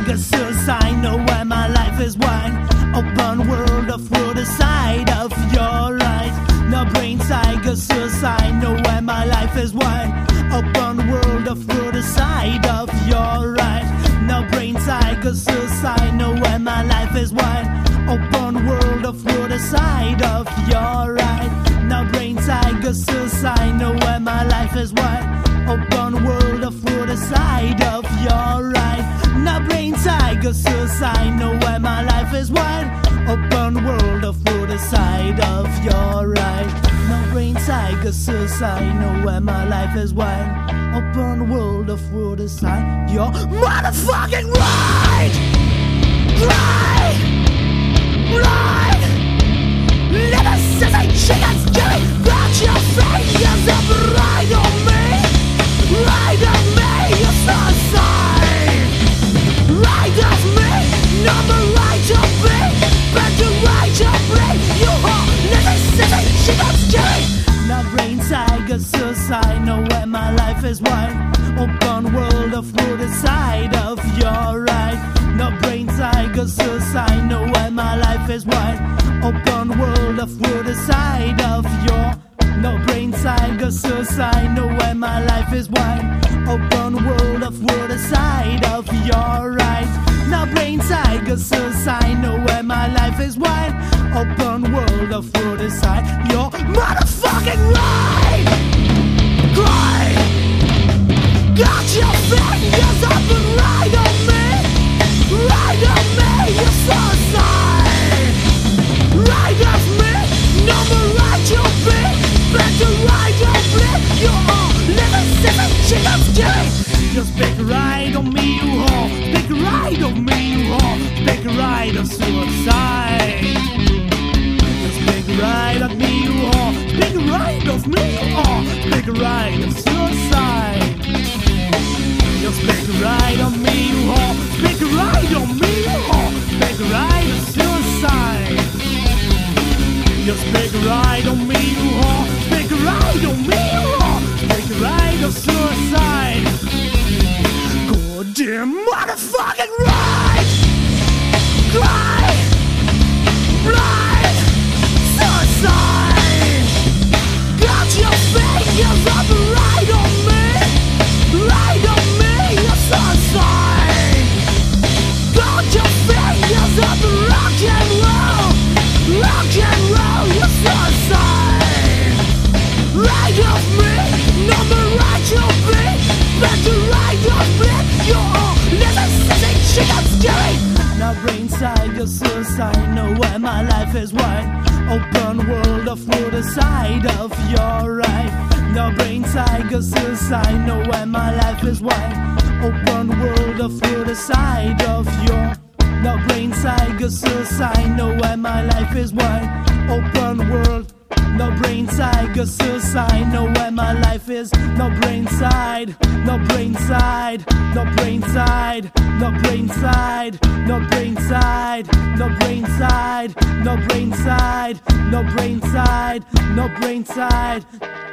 side, got suicide. Know why my life is one open world of the side of your eyes. No brain side, got suicide. Know why my life is one open world of the side of your eyes. No brain side, got suicide. Know why my life is one open world of the side of your eyes. No brain side, got suicide. Know why my life is one open world of the side of your eyes. No brain side, got suicide. Know why my life is one open world of the side of your eyes. No brain side, got suicide. Know why my life is one open world of the side. You're motherfucking right, right, right. Little sissy chickens killing, got your fingers up right on me, right on me. You're suicide, right on me. Number right on me, but you right on me. You are little sissy chickens killing. No brain side, got suicide. Know why my life is one open world of the side of your eyes. No brain side, got suicide. Know why my life is one open world of the side of your. No brain side, got suicide. Know why my life is one open world of the side of your eyes. No brain side, got suicide. Know why my life is one open world of the side. You're motherfucking right, right. Got your fingers up and right on me, right on me. You're suicide, right on me. Number right on me, better right on me. You're all living sipping chickens killing. Just pick right on me, you whore. Pick right on me, you whore. Pick right on suicide. Just pick right on me, you whore. Pick right of me, you whore. Pick right on suicide. Just pick right on me, you whore. Pick right on me, you whore. Pick right on suicide. Just pick right on me, you whore. Pick right on me, you whore. Pick right on suicide. Goddamn motherfucking right, right, right. Suicide. Got your fingers up right on me, right on me. You're suicide. Got your fingers up rock and roll, rock and roll. You're suicide. Right off me, number right off me, better right off me. You're all living sissy chickens killing. No brain side, you're suicide. Know why my life is one open world of the side of your life. No brain side, you're suicide. Know why my life is one open world of the side of your. No brain side, you're suicide. Know why my life is one open world. No brain side, got suicide. Know why my life is no brain side, no brain side, no brain side, no brain side, no brain side, no brain side, no brain side, no brain side, no brain side.